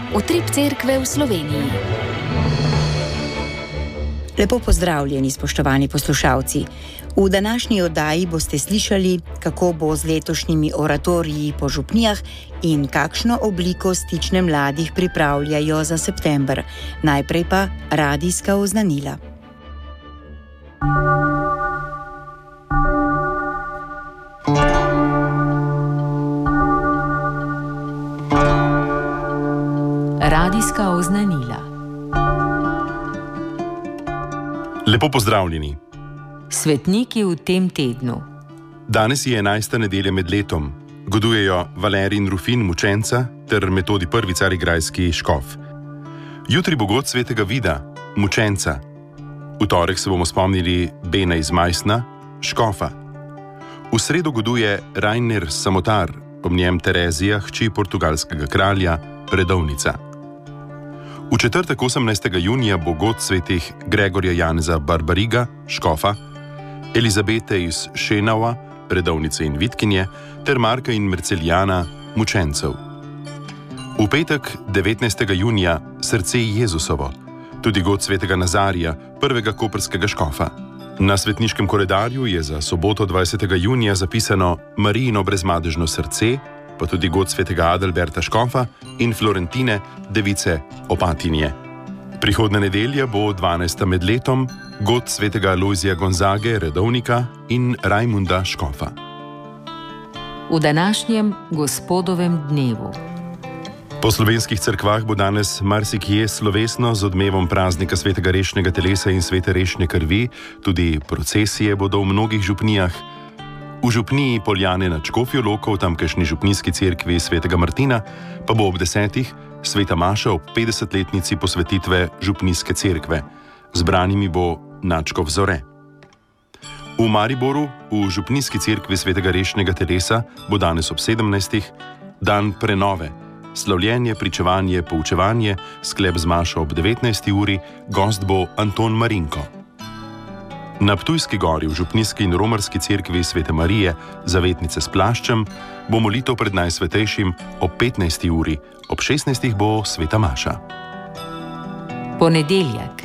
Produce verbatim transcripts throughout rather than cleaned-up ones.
Utrip cerkve v Sloveniji. Lepo pozdravljeni, spoštovani poslušalci. V današnji oddaji boste slišali, kako bo z letošnjimi oratoriji po župnijah in kakšno obliko stične mladih pripravljajo za september. Najprej pa radijska oznanila. Radijska oznanila. Lepo pozdravljeni. Svetniki v tem tednu. Danes je enajsta nedelja med letom. Godujejo Valerij in Rufin mučenca ter Metodij prvi carigrajski škof. Jutri bo god svetega Vida, mučenca. V torek se bomo spomnili Bena iz Majsna, škofa. V sredo goduje Rainer Samotar, ob njem Terezija, hči portugalskega kralja, redovnica. V četrtek osemnajstega junija bo god svetih Gregorja Janeza Barbariga, škofa, Elizabete iz Šenova, redovnice in vitkinje, ter Marka in Merceljana, mučencev. V petek, devetnajstega junija, srce Jezusovo, tudi god svetega Nazarija, prvega koprskega škofa. Na svetniškem koledarju je za soboto dvajsetega junija zapisano Marijino brezmadežno srce, pa tudi god svetega Adalberta škofa in Florentine, device Opatinje. Prihodna nedelja bo dvanajsta med letom, god svetega Alojzija Gonzage, redovnika, in Rajmunda škofa. V današnjem gospodovem dnevu. Po slovenskih cerkvah bo danes marsikje slovesno z odmevom praznika svetega rešnega telesa in svete rešne krvi, tudi procesije bodo v mnogih župnijah. V župniji Poljane nad Škofjo Loko, v tamkajšnji župnijski cerkvi svetega Martina, pa bo ob desetih sveta maša ob petdesetletnici posvetitve župnijske cerkve. Zbranimi bo nadškof Zore. V Mariboru, v župnijski cerkvi svetega rešnega telesa, bo danes ob sedemnajstih dan prenove. Slavljenje, pričevanje, poučevanje, sklep z mašo ob devetnajsti uri, gost bo Anton Marinko. Na Ptujski gori v župnijski in romarski cerkvi svete Marije, zavetnice s plaščem, bo molitev pred najsvetejšim ob petnajsti uri, ob šestnajstih bo sveta maša. Ponedeljek.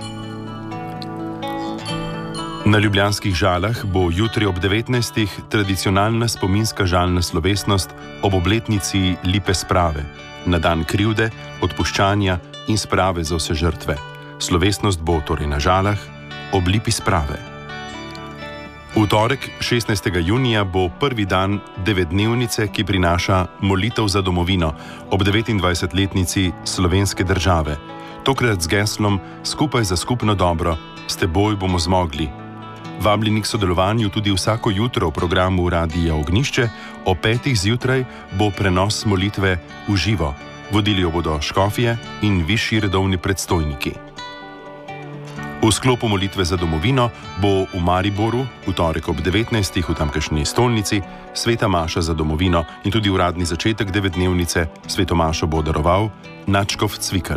Na ljubljanskih Žalah bo jutri ob devetnajstih tradicionalna spominska žalna slovesnost ob obletnici Lipe sprave, na dan krivde, odpuščanja in sprave za vse žrtve. Slovesnost bo torej na Žalah ob Lipi sprave. V torek, šestnajstega junija, bo prvi dan devetdnevnice, ki prinaša molitev za domovino ob devetindvajsetletnici slovenske države. Tokrat z geslom Skupaj za skupno dobro, s teboj bomo zmogli. Vabljeni k sodelovanju tudi vsako jutro v programu Radija Ognjišče, ob petih zjutraj bo prenos molitve v živo. Vodili jo bodo škofje in višji redovni predstojniki. V sklopu molitve za domovino bo v Mariboru v torek ob devetnajstih v tamkajšnji stolnici sveta maša za domovino in tudi uradni začetek devetdnevnice sveto mašo bo daroval nadškof Cvikl.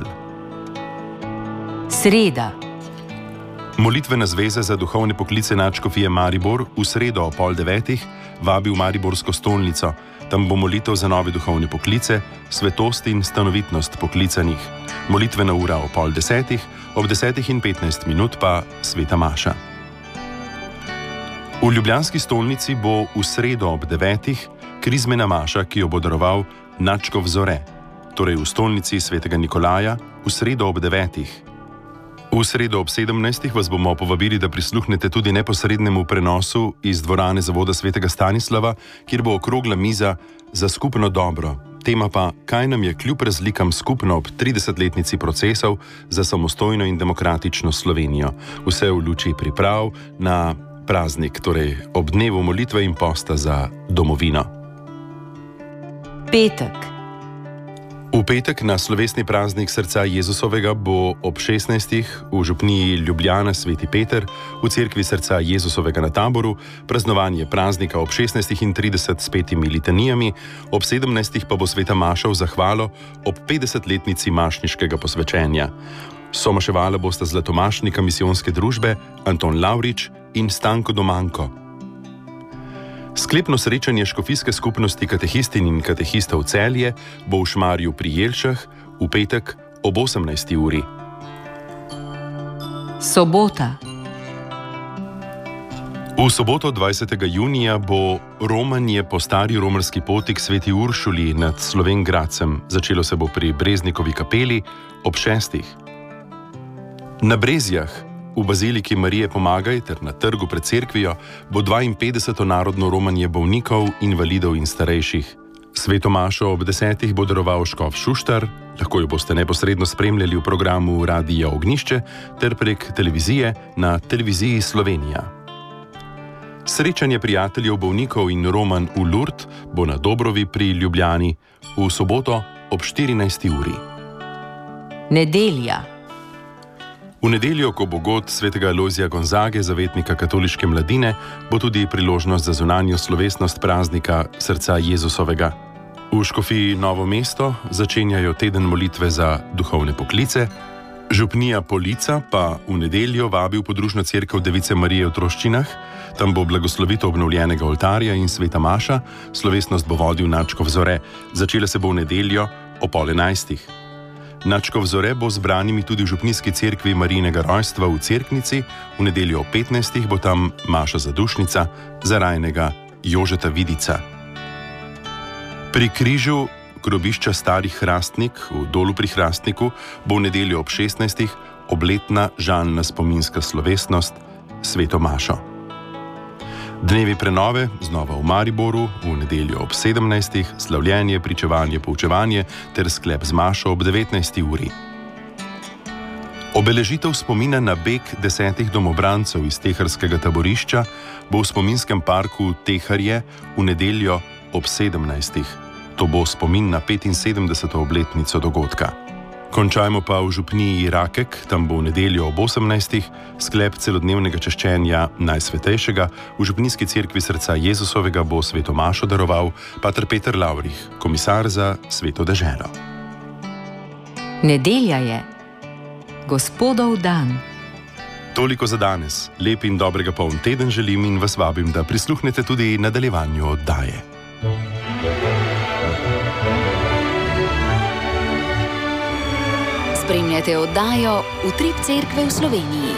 Sreda. Molitvena zveza za duhovne poklice nadškofije Maribor v sredo o pol devetih vabi v mariborsko stolnico. Tam bo molitev za nove duhovne poklice, svetost in stanovitnost poklicanih. Molitvena ura o pol desetih, ob desetih in petnajst minut pa sveta maša. V ljubljanski stolnici bo v sredo ob devetih krizmena maša, ki jo bo daroval nadškof Zore, torej v stolnici svetega Nikolaja v sredo ob devetih. V sredo ob sedemnajstih vas bomo povabili, da prisluhnete tudi neposrednemu prenosu iz dvorane zavoda svetega Stanislava, kjer bo okrogla miza za skupno dobro. Tema pa, kaj nam je kljub razlikam skupno ob tridesetletnici procesov za samostojno in demokratično Slovenijo. Vse v luči priprav na praznik, torej ob dnevu molitve in posta za domovino. Petek. V petek na slovesni praznik srca Jezusovega bo ob šestnajstih v župniji Ljubljana sveti Peter, v cerkvi srca Jezusovega na Taboru, praznovanje praznika ob šestnajstih in trideset s petimi litanijami, ob sedemnajstih pa bo sveta maša v zahvalo ob petdesetletnici mašniškega posvečenja. Somaševala bosta zlatomašnika misijonske družbe Anton Lavrič in Stanko Domanko. Sklepno srečanje škofijske skupnosti katehistin in katehistov Celje bo v Šmarju pri Jelšah v petek ob osemnajsti uri. Sobota. V soboto dvajsetega junija bo romanje po stari romarski poti k Sveti Uršuli nad Slovenj Gradcem. Začelo se bo pri Breznikovi kapeli ob šestih. Na Brezjah, v baziliki Marije Pomagaj ter na trgu pred cerkvijo bo dvainpetdeseto narodno romanje bolnikov, invalidov in starejših. Sveto mašo ob desetih bo daroval škof Šuštar, lahko jo boste neposredno spremljali v programu Radia Ognjišče ter prek televizije na Televiziji Slovenija. Srečanje prijateljev bolnikov in romanj v Lourdes bo na Dobrovi pri Ljubljani v soboto ob štirinajsti uri. Nedelja. V nedeljo, ko bo god svetega Alojzija Gonzage, zavetnika katoliške mladine, bo tudi priložnost za zunanjo slovesnost praznika Srca Jezusovega. V škofiji Novo mesto začenjajo teden molitve za duhovne poklice, župnija Polica pa v nedeljo vabi v podružno cerkev Device Marije v Troščinah. Tam bo blagoslovitev obnovljenega oltarja in sveta maša, slovesnost bo vodil nadškof Zore. Začela se bo v nedeljo o pol enajstih. Nadškof Zore bo z branimi tudi v župnijski cerkvi Marijinega rojstva v Cerknici, v nedeljo o petnajstih bo tam maša zadušnica za rajnega Jožeta Vidica. Pri križu grobišča Stari Hrastnik v Dolu pri Hrastniku bo v nedeljo ob šestnajstih obletna žalna spominska slovesnost sveto mašo. Dnevi prenove znova v Mariboru v nedeljo ob sedemnajstih, slavljenje, pričevanje, poučevanje ter sklep z mašo ob devetnajsti uri. Obeležitev spomina na beg desetih domobrancev iz teharskega taborišča bo v spominskem parku Teharje v nedeljo ob sedemnajstih. To bo spomin na petinsedemdeseto obletnico dogodka. Končajmo pa v župniji Rakek, tam bo v nedeljo ob osemnajstih sklep celodnevnega češčenja Najsvetejšega. V župnijski cerkvi Srca Jezusovega bo sveto mašo daroval pater Peter Lavrih, komisar za sveto deželo. Nedelja je Gospodov dan. Toliko za danes. Lep in dobrega poln teden želim in vas vabim, da prisluhnete tudi nadaljevanju oddaje. Spremljate oddajo Utrip cerkve v Sloveniji.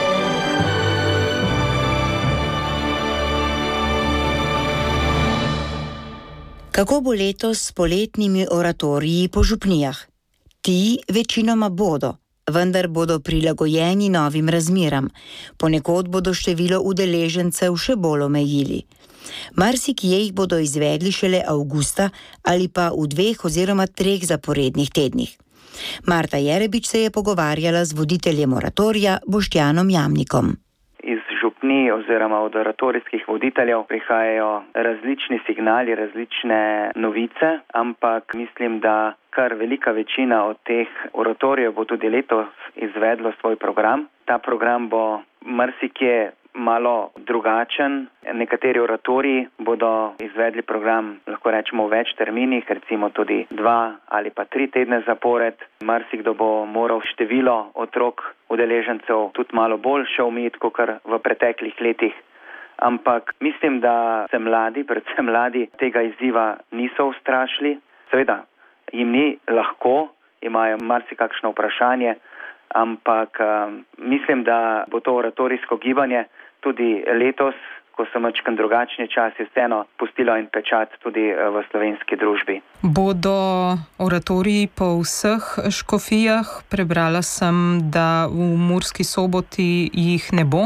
Kako bo letos s poletnimi oratoriji po župnijah? Ti večinoma bodo, vendar bodo prilagojeni novim razmeram. Ponekod bodo število udeležencev še bolj omejili. Marsikje jih bodo izvedli šele avgusta ali pa v dveh oziroma treh zaporednih tednih. Marta Jerebič se je pogovarjala z voditeljem oratorija Boštjanom Jamnikom. Iz župnij oziroma od oratorijskih voditeljev prihajajo različni signali, različne novice, ampak mislim, da kar velika večina od teh oratorijev bo tudi letos izvedlo svoj program. Ta program bo marsikje malo drugačen. Nekateri oratoriji bodo izvedli program, lahko rečemo, v več terminih, recimo tudi dva ali pa tri tedne zapored. Marsikdo bo moral število otrok udeležencev tudi malo bolj še omejiti, kot v preteklih letih. Ampak mislim, da se mladi, predvsem mladi, tega izziva niso ustrašili. Seveda, jim ni lahko, imajo marsikakšno vprašanje, ampak um, mislim, da bo to oratorijsko gibanje tudi letos, ko so mačkan drugačni časi, vseeno pustilo in pečat tudi v slovenski družbi. Bodo oratoriji po vseh škofijah? Prebrala sem, da v Murski Soboti jih ne bo.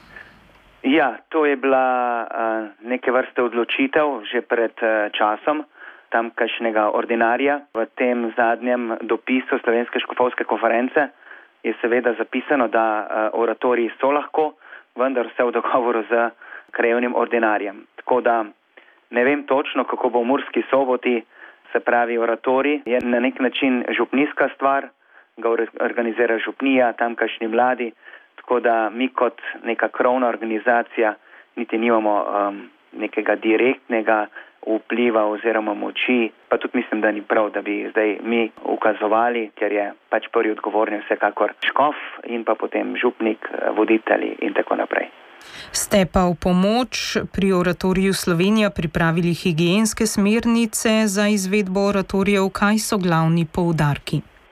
Ja, to je bila uh, neke vrste odločitev že pred uh, časom tamkajšnjega ordinarja. V tem zadnjem dopisu Slovenske škofovske konference je seveda zapisano, da uh, oratoriji so lahko, vendar vse v dogovoru z krajevnim ordinarjem. Tako da ne vem točno, kako bo v Murski Soboti, se pravi oratorij, je na nek način župnijska stvar, ga organizira župnija, tamkajšnji mladi, tako da mi kot neka krovna organizacija niti nimamo um, nekega direktnega vpliva oziroma moči, pa tudi mislim, da ni prav, da bi zdaj mi ukazovali, ker je pač prvi odgovorni vsekakor škof in pa potem župnik, voditelji in tako naprej. Ste pa v pomoč pri oratoriju Slovenija pripravili higienske smernice za izvedbo oratorijev. Kaj so glavni poudarki?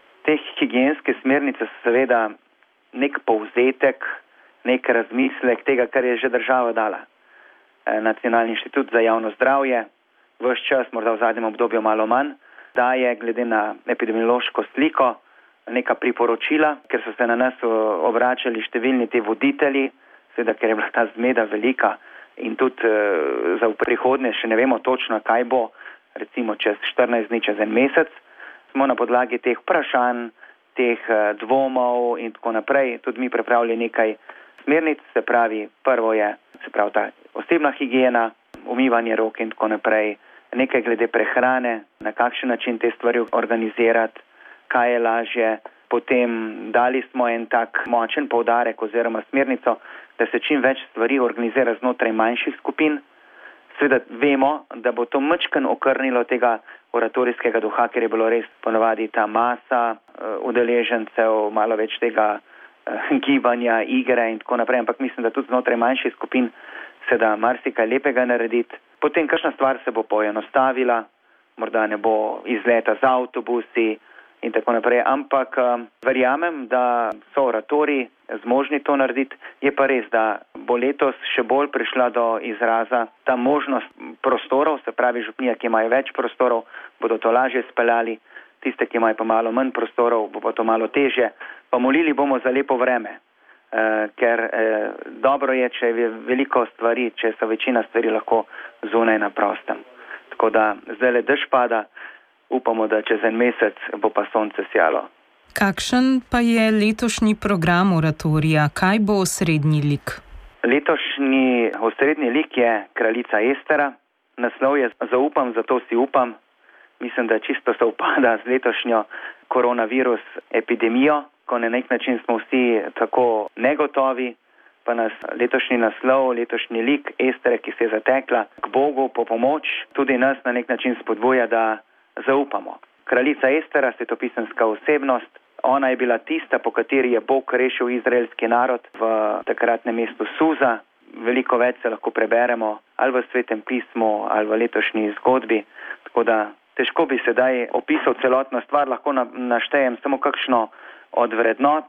higienske smernice so seveda nek povzetek, nek razmislek tega, kar je že država dala. Nacionalni inštitut za javno zdravje, ves čas, morda v zadnjem obdobju malo manj, daje glede na epidemiološko sliko neka priporočila, ker so se na nas obračali številni ti voditelji, seveda, ker je bila ta zmeda velika in tudi uh, za v prihodnje še ne vemo točno, kaj bo, recimo čez štirinajst dni, čez en mesec, smo na podlagi teh vprašanj, teh uh, dvomov in tako naprej, tudi mi pripravili nekaj smernic, se pravi, prvo je, se pravi, ta osebna higiena, umivanje rok in tako naprej, nekaj glede prehrane, na kakšen način te stvari organizirati, kaj je lažje. Potem dali smo en tak močen poudarek oziroma smernico, da se čim več stvari organizira znotraj manjših skupin. Seveda vemo, da bo to majčkeno okrnilo tega oratorijskega duha, ker je bilo res ponavadi ta masa udeležencev, malo več tega gibanja, igre in tako naprej, ampak mislim, da tudi znotraj manjših skupin se da marsikaj lepega narediti. Potem kakšna stvar se bo poenostavila, morda ne bo izleta z avtobusi in tako naprej, ampak verjamem, da so oratoriji zmožni to narediti. Je pa res, da bo letos še bolj prišla do izraza ta možnost prostorov, se pravi župnije, ki imajo več prostorov, bodo to lažje speljali, tiste, ki imajo pa malo manj prostorov, bo pa to malo težje. Pa molili bomo za lepo vreme, eh, ker eh, dobro je, če je veliko stvari, če so večina stvari lahko zunaj na prostem. Tako da zdaj le dež pada, upamo, da čez en mesec bo pa sonce sijalo. Kakšen pa je letošnji program oratorija? Kaj bo osrednji lik? Letošnji osrednji lik je kraljica Estera. Naslov je Zaupam, zato si upam. Mislim, da čisto se upada z letošnjo koronavirus epidemijo, ko na nek način smo vsi tako negotovi, pa nas letošnji naslov, letošnji lik Estere, ki se je zatekla k Bogu po pomoč, tudi nas na nek način spodbuja, da zaupamo. Kraljica Estera, svetopisemska osebnost, ona je bila tista, po kateri je Bog rešil izraelski narod v takratnem mestu Suza. Veliko več se lahko preberemo ali v Svetem pismu ali v letošnji zgodbi, tako da težko bi sedaj opisal celotno stvar, lahko naštejem samo kakšno od vrednot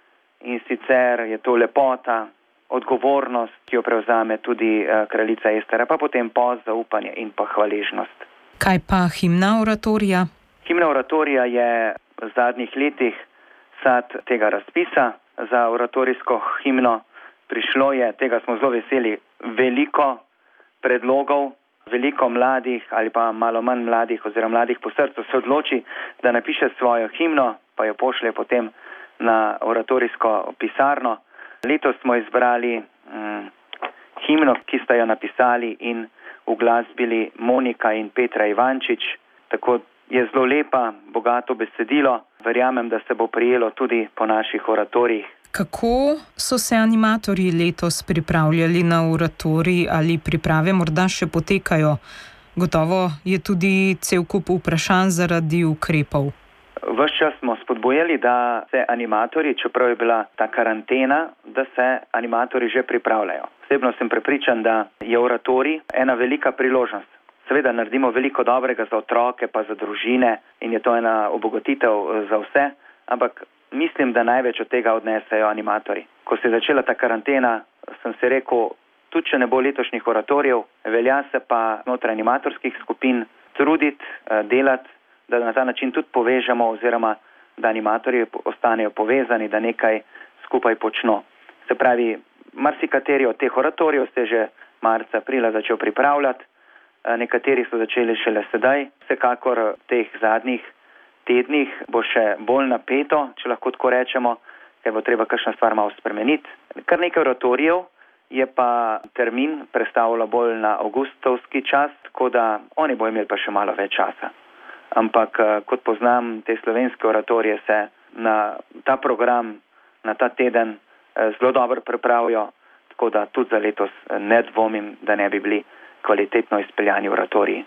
in sicer je to lepota, odgovornost, ki jo prevzame tudi kraljica Estera, pa potem post, zaupanje in pa hvaležnost. Kaj pa himna oratorija? Himna oratorija je v zadnjih letih sad tega razpisa za oratorijsko himno. Prišlo je, tega smo zelo veseli, veliko predlogov, veliko mladih ali pa malo manj mladih oziroma mladih po srcu se odloči, da napiše svojo himno, pa jo pošlje potem na oratorijsko pisarno. Letos smo izbrali hm, himno, ki sta jo napisali in uglasbili Monika in Petra Ivančič. Tako je zelo lepa, bogato besedilo. Verjamem, da se bo prijelo tudi po naših oratorijih. Kako so se animatorji letos pripravljali na oratorij ali priprave morda še potekajo? Gotovo je tudi cel kup vprašanj zaradi ukrepov. Ves čas smo spodbujali, da se animatorji, čeprav je bila ta karantena, da se animatorji že pripravljajo. Osebno sem prepričan, da je oratorij ena velika priložnost. Seveda naredimo veliko dobrega za otroke pa za družine in je to ena obogatitev za vse, ampak mislim, da največ od tega odnesejo animatorji. Ko se je začela ta karantena, sem se rekel, tudi če ne bo letošnjih oratorijev, velja se pa znotraj animatorskih skupin truditi, delati, da na ta način tudi povežemo oziroma da animatorji ostanejo povezani, da nekaj skupaj počno. Se pravi, marsikateri od teh oratorijev ste že marca, aprila začel pripravljati, nekateri so začeli šele sedaj, vsekakor v teh zadnjih tednih bo še bolj napeto, če lahko tako rečemo, ker bo treba kakšna stvar malo spremeniti. Kar nekaj oratorijev je pa termin prestavilo bolj na avgustovski čas, tako da oni bo imeli pa še malo več časa. Ampak kot poznam te slovenske oratorije, se na ta program, na ta teden zelo dobro pripravijo, tako da tudi za letos ne dvomim, da ne bi bili kvalitetno izpeljani oratoriji.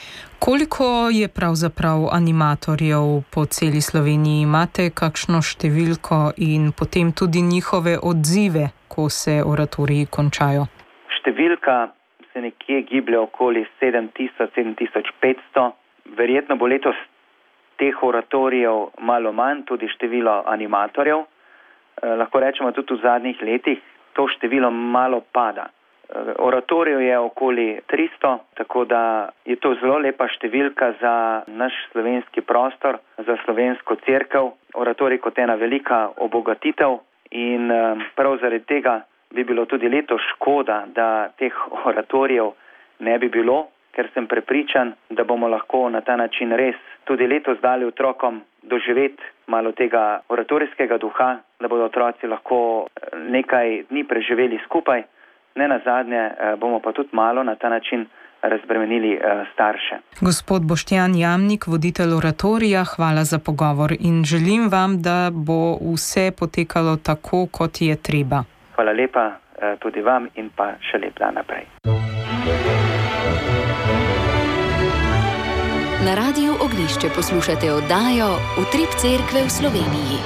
Koliko je pravzaprav animatorjev po celi Sloveniji? Imate kakšno številko in potem tudi njihove odzive, ko se oratoriji končajo? Številka se nekje giblje okoli sedem tisoč, sedem tisoč petsto. Verjetno bo letos teh oratorijev malo manj, tudi število animatorjev. Eh, lahko rečemo tudi v zadnjih letih to število malo pada. Oratorijev je okoli tristo, tako da je to zelo lepa številka za naš slovenski prostor, za slovensko cerkev. Oratorij kot ena velika obogatitev in prav zaradi tega bi bilo tudi letos škoda, da teh oratorijev ne bi bilo, ker sem prepričan, da bomo lahko na ta način res tudi letos dali otrokom doživeti malo tega oratorijskega duha, da bodo otroci lahko nekaj dni preživeli skupaj. Ne nazadnje bomo pa tudi malo na ta način razbremenili starše. Gospod Boštjan Jamnik, voditelj oratorija, hvala za pogovor in želim vam, da bo vse potekalo tako, kot je treba. Hvala lepa tudi vam in pa še lep dan naprej. Na Radiu Oglišče poslušate oddajo Utrip cerkve v Sloveniji.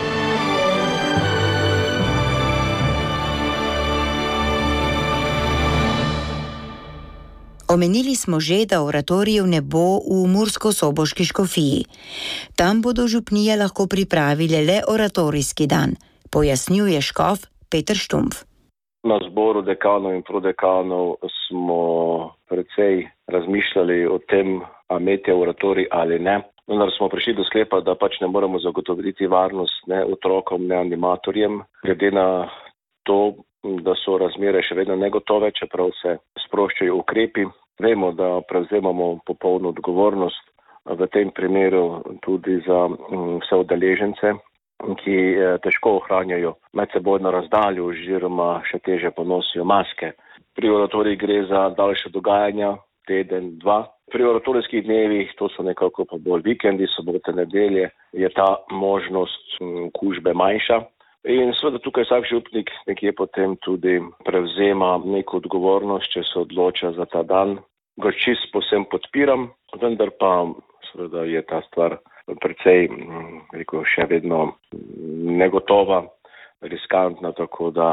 Omenili smo že, da oratorijev ne bo v Mursko-Soboški škofiji. Tam bodo župnije lahko pripravile le oratorijski dan, pojasnjuje škof Peter Štumpf. Na zboru dekanov in prodekanov smo precej razmišljali o tem, a imeti oratorij ali ne. Vendar smo prišli do sklepa, da pač ne moremo zagotoviti varnost ne otrokom, ne animatorjem, glede na to, da so razmere še vedno negotove, čeprav se sproščajo ukrepi. Vemo, da prevzemamo popolno odgovornost v tem primeru tudi za vse udeležence, ki težko ohranjajo medsebojno razdaljo oziroma še teže ponosijo maske. Pri oratoriji gre za daljše dogajanja, teden, dva. Pri oratorijskih dnevih, to so nekako pa bolj vikendi, sobote, nedelje, je ta možnost kužbe manjša. In seveda tukaj vsak župnik nekje potem tudi prevzema neko odgovornost, če se odloča za ta dan. Ga čisto povsem podpiram, vendar pa seveda je ta stvar precej, rekel, še vedno negotova, riskantna, tako da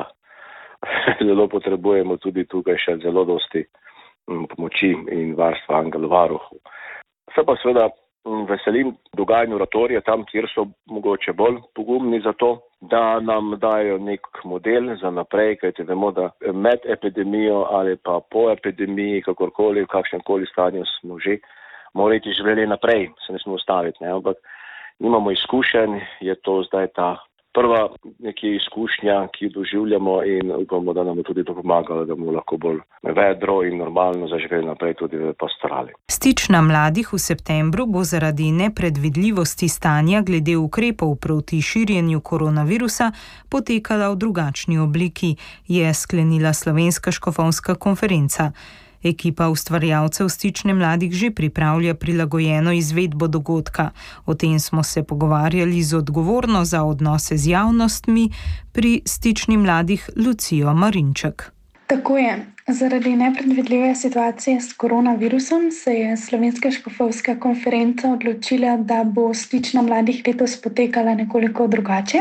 zelo potrebujemo tudi tukaj še zelo dosti pomoči in varstva angelovaruhov. Se pa seveda veselim dogajanju oratorija tam, kjer so mogoče bolj pogumni za to, da nam dajo nek model za naprej, kajti vemo, da med epidemijo ali pa po epidemiji, kakorkoli, v kakšnem koli stanju smo že, moramo živeli naprej, se ne smo ustaviti, ne? Ampak nimamo izkušenj, je to zdaj ta prva nekje izkušnja, ki doživljamo in upamo, da nam bo tudi to pomagalo, da bomo lahko bolj vedro in normalno zaživeli naprej tudi v pastorali. Stična mladih v septembru bo zaradi nepredvidljivosti stanja glede ukrepov proti širjenju koronavirusa potekala v drugačni obliki, je sklenila Slovenska škofovska konferenca. Ekipa ustvarjalcev Stične mladih že pripravlja prilagojeno izvedbo dogodka. O tem smo se pogovarjali z odgovorno za odnose z javnostmi pri Stični mladih Lucijo Marinček. Tako je. Zaradi nepredvidljive situacije s koronavirusom se je Slovenska škofovska konferenca odločila, da bo Stična mladih letos potekala nekoliko drugače.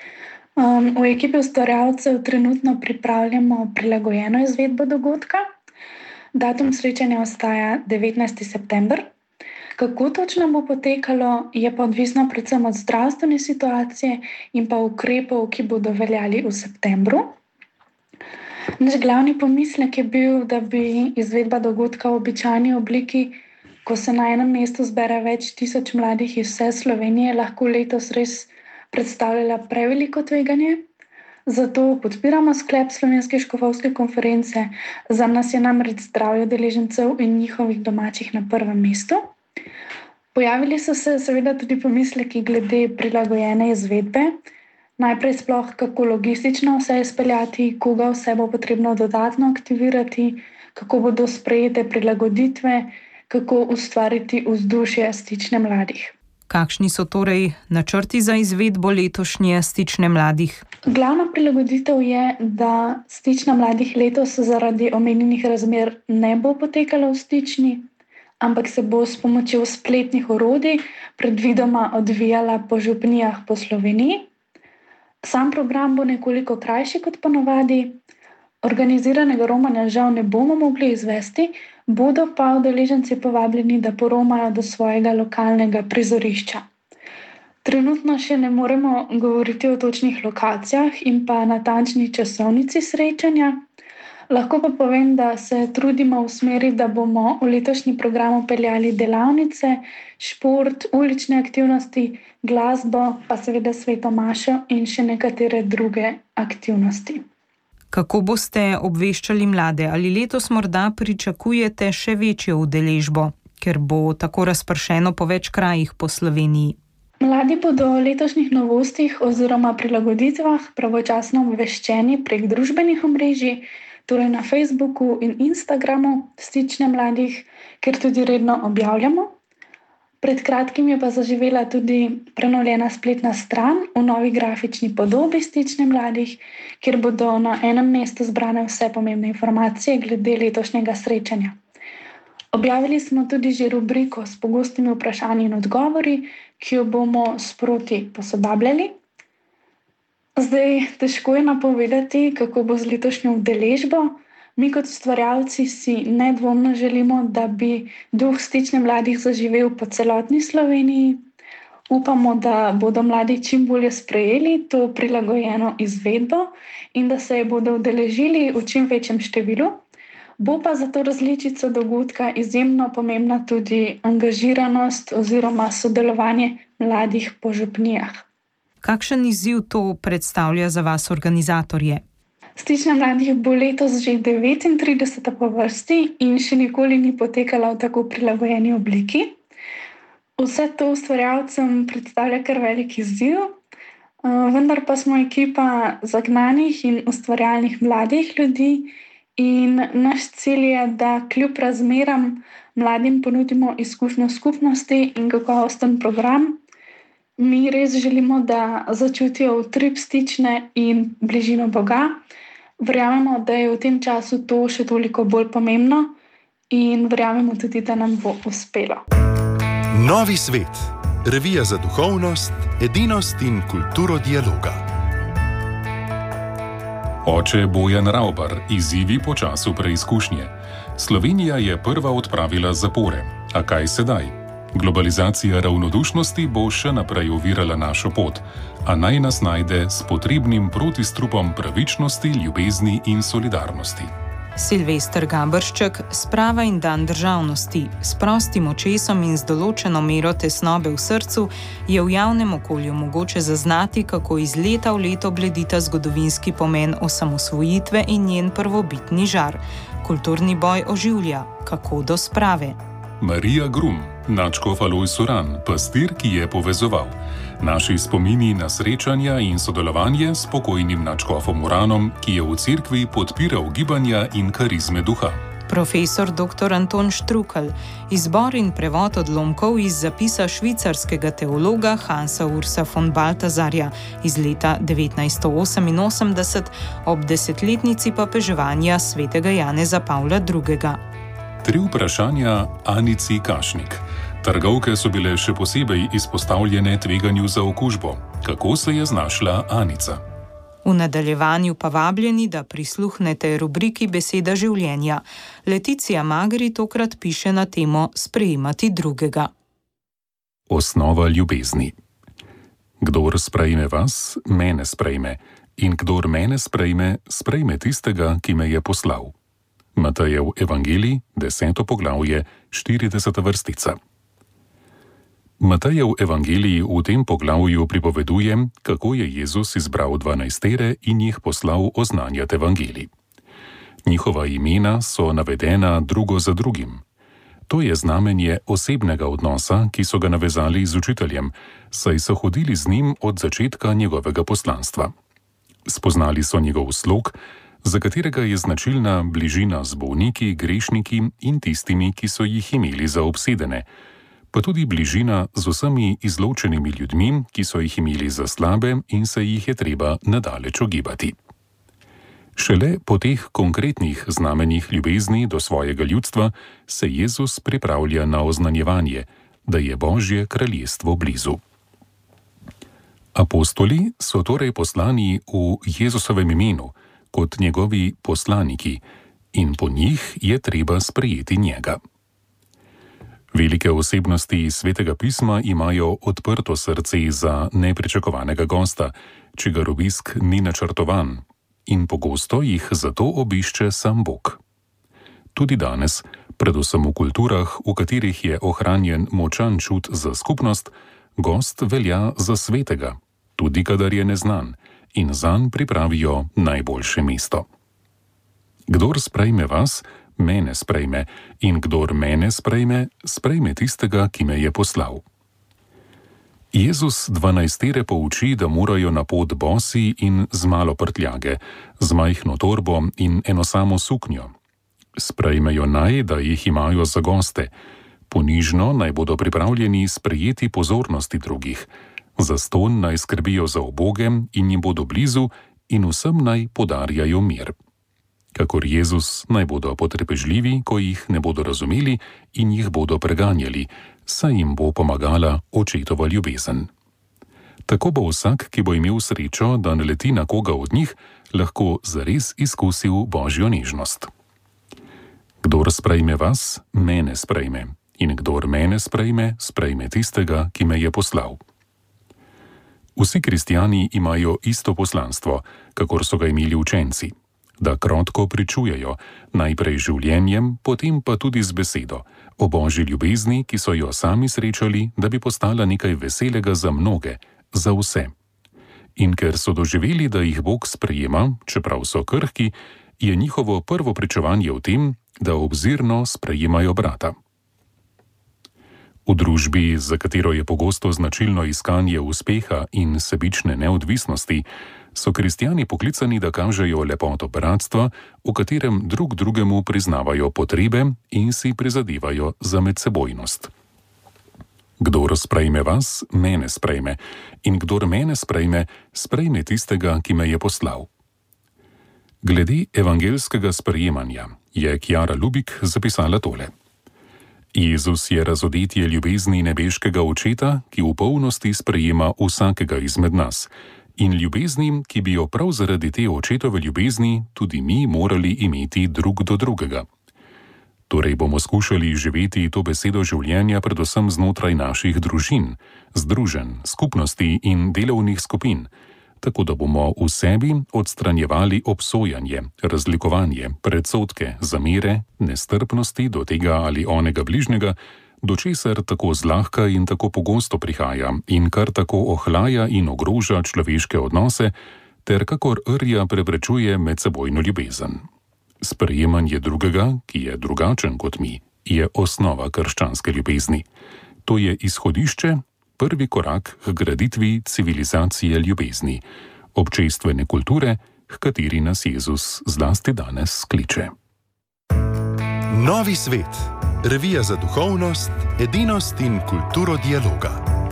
Um, v ekipi ustvarjalcev trenutno pripravljamo prilagojeno izvedbo dogodka. Datum srečanja ostaja devetnajsti september. Kako točno bo potekalo, je pa odvisno predvsem od zdravstvene situacije in pa ukrepov, ki bodo veljali v septembru. Naš glavni pomislek je bil, da bi izvedba dogodka v običajni obliki, ko se na enem mestu zbere več tisoč mladih iz vse Slovenije, lahko letos res predstavljala preveliko tveganje. Zato podpiramo sklep Slovenske škofovske konference. Za nas je namreč zdravje udeležencev in njihovih domačih na prvem mestu. Pojavili so se seveda tudi pomisleki glede prilagojene izvedbe. Najprej sploh, kako logistično vse izpeljati, koga vse bo potrebno dodatno aktivirati, kako bodo sprejete prilagoditve, kako ustvariti vzdušje Stične mladih. Kakšni so torej načrti za izvedbo letošnje Stične mladih? Glavna prilagoditev je, da Stična mladih letos zaradi omenjenih razmer ne bo potekala v Stični, ampak se bo s pomočjo spletnih orodij predvidoma odvijala po župnijah po Sloveniji. Sam program bo nekoliko krajši kot ponavadi. Organiziranega romanja žal ne bomo mogli izvesti, bodo pa udeleženci povabljeni, da poromajo do svojega lokalnega prizorišča. Trenutno še ne moremo govoriti o točnih lokacijah in pa natančni časovnici srečanja. Lahko pa povem, da se trudimo v smeri, da bomo v letošnji program peljali delavnice, šport, ulične aktivnosti, glasbo, pa seveda sveto mašo in še nekatere druge aktivnosti. Kako boste obveščali mlade? Ali letos morda pričakujete še večjo udeležbo, ker bo tako razpršeno po več krajih po Sloveniji? Mladi bodo o letošnjih novostih oziroma prilagoditvah pravočasno obveščeni prek družbenih omrežij, torej na Facebooku in Instagramu Stične mladih, ker tudi redno objavljamo. Pred kratkim je pa zaživela tudi prenovljena spletna stran v novi grafični podobi Stične mladih, kjer bodo na enem mestu zbrane vse pomembne informacije glede letošnjega srečanja. Objavili smo tudi že rubriko s pogostimi vprašanji in odgovori, ki jo bomo sproti posodabljali. Zdaj, težko je napovedati, kako bo z letošnjo udeležbo. Mi kot ustvarjalci si nedvomno želimo, da bi duh Stične mladih zaživel po celotni Sloveniji. Upamo, da bodo mladi čim bolje sprejeli to prilagojeno izvedbo in da se je bodo udeležili v čim večjem številu. Bo pa za to različico dogodka izjemno pomembna tudi angažiranost oziroma sodelovanje mladih po župnijah. Kakšen izziv to predstavlja za vas organizatorje? Stična mladih bo letos že devetintrideseta po vrsti in še nikoli ni potekala v tako prilagojeni obliki. Vse to ustvarjalcem predstavlja kar velik izziv, vendar pa smo ekipa zagnanih in ustvarjalnih mladih ljudi in naš cilj je, da kljub razmeram mladim ponudimo izkušnjo skupnosti in kakovosten program. Mi res želimo, da začutijo utrip Stične in bližino Boga. Verjamemo, da je v tem času to še toliko bolj pomembno in verjamemo tudi, da nam bo uspelo. Novi svet. Revija za duhovnost, edinost in kulturo dialoga. Oče Bojan Ravbar, izzivi po času preizkušnje. Slovenija je prva odpravila zapore. A kaj sedaj? Globalizacija ravnodušnosti bo še naprej ovirala našo pot, a naj nas najde s potrebnim protistrupom pravičnosti, ljubezni in solidarnosti. Silvester Gabršček, sprava in dan državnosti, s prostim očesom in z določeno mero tesnobe v srcu je v javnem okolju mogoče zaznati, kako iz leta v leto bledita zgodovinski pomen osamosvojitve in njen prvobitni žar. Kulturni boj oživlja, kako do sprave. Marija Grum, nadškof Alojz Uran, pastir, ki je povezoval. Naši spomini na srečanja in sodelovanje s pokojnim nadškofom Uranom, ki je v cerkvi podpiral gibanja in karizme duha. Profesor doktor Anton Štrukelj, izbor in prevod odlomkov iz zapisa švicarskega teologa Hansa Ursa von Balthasarja iz leta devetnajststo oseminosemdeset ob desetletnici papeževanja svetega Janeza Pavla drugega. Tri vprašanja Anici Kašnik. Trgovke so bile še posebej izpostavljene tveganju za okužbo. Kako se je znašla Anica? V nadaljevanju pa vabljeni, da prisluhnete rubriki Beseda življenja. Leticija Magri tokrat piše na temo Sprejemati drugega. Osnova ljubezni. Kdor sprejme vas, mene sprejme, in kdor mene sprejme, sprejme tistega, ki me je poslal. Matejev evangelij, deseto poglavje, štirideseta vrstica. Matejev evangelij v tem poglavju pripoveduje, kako je Jezus izbral dvanajstere in jih poslal oznanjati evangelij. Njihova imena so navedena drugo za drugim. To je znamenje osebnega odnosa, ki so ga navezali z učiteljem, saj so hodili z njim od začetka njegovega poslanstva. Spoznali so njegov slog, za katerega je značilna bližina z bolniki, grešniki in tistimi, ki so jih imeli za obsedene, pa tudi bližina z vsemi izločenimi ljudmi, ki so jih imeli za slabe in se jih je treba nadaleč ogibati. Šele po teh konkretnih znamenjih ljubezni do svojega ljudstva se Jezus pripravlja na oznanjevanje, da je Božje kraljestvo blizu. Apostoli so torej poslani v Jezusovem imenu, kot njegovi poslaniki, in po njih je treba sprejeti njega. Velike osebnosti iz Svetega pisma imajo odprto srce za nepričakovanega gosta, čigar obisk ni načrtovan, in pogosto jih zato obišče sam Bog. Tudi danes, predvsem v kulturah, v katerih je ohranjen močan čut za skupnost, gost velja za svetega, tudi kadar je neznan, in zanj pripravijo najboljše mesto. Kdor sprejme vas, mene sprejme, in kdor mene sprejme, sprejme tistega, ki me je poslal. Jezus dvanajstere pouči, da morajo na pot bosi in z malo prtljage, z majhno torbo in eno samo suknjo. Sprejmejo naj, da jih imajo za goste, ponižno naj bodo pripravljeni sprejeti pozornosti drugih, zastonj naj skrbijo za uboge in jim bodo blizu in vsem naj podarjajo mir. Kakor Jezus naj bodo potrpežljivi, ko jih ne bodo razumeli in jih bodo preganjali, saj jim bo pomagala očetova ljubezen. Tako bo vsak, ki bo imel srečo, da naleti na koga od njih, lahko zares izkusil Božjo nežnost. Kdor sprejme vas, mene sprejme, in kdor mene sprejme, sprejme tistega, ki me je poslal. Vsi kristjani imajo isto poslanstvo, kakor so ga imeli učenci, da krotko pričujejo, najprej življenjem, potem pa tudi z besedo, o Božji ljubezni, ki so jo sami srečali, da bi postala nekaj veselega za mnoge, za vse. In ker so doživeli, da jih Bog sprejema, čeprav so krhki, je njihovo prvo pričevanje v tem, da obzirno sprejemajo brata. V družbi, za katero je pogosto značilno iskanje uspeha in sebične neodvisnosti, so kristjani poklicani, da kažejo lepoto bratstva, v katerem drug drugemu priznavajo potrebe in si prizadevajo za medsebojnost. Kdor sprejme vas, mene sprejme, in kdor mene sprejme, sprejme tistega, ki me je poslal. Glede evangelskega sprejemanja je Kjara Lubik zapisala tole. Jezus je razodetje ljubezni nebeškega Očeta, ki v polnosti sprejema vsakega izmed nas, in ljubezni, ki bi jo prav zaradi te Očetove ljubezni tudi mi morali imeti drug do drugega. Torej bomo skušali živeti to besedo življenja predvsem znotraj naših družin, združenj, skupnosti in delovnih skupin, tako da bomo v sebi odstranjevali obsojanje, razlikovanje, predsodke, zamere, nestrpnosti do tega ali onega bližnjega, do česar tako zlahka in tako pogosto prihaja in kar tako ohlaja in ogroža človeške odnose, ter kakor rja preprečuje medsebojno ljubezen. Sprejemanje drugega, ki je drugačen kot mi, je osnova krščanske ljubezni. To je izhodišče, prvi korak k graditvi civilizacije ljubezni, občestvene kulture, h kateri nas Jezus zlasti danes kliče. Novi svet. Revija za duhovnost, edinost in kulturo dialoga.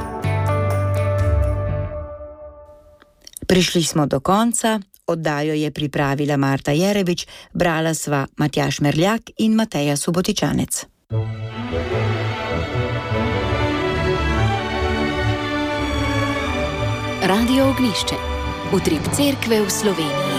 Prišli smo do konca. Oddajo je pripravila Marta Jerebič, brala sva Matjaž Merljak in Mateja Subotičanec. Radio Ognjišče. Utrip Cerkve v Sloveniji.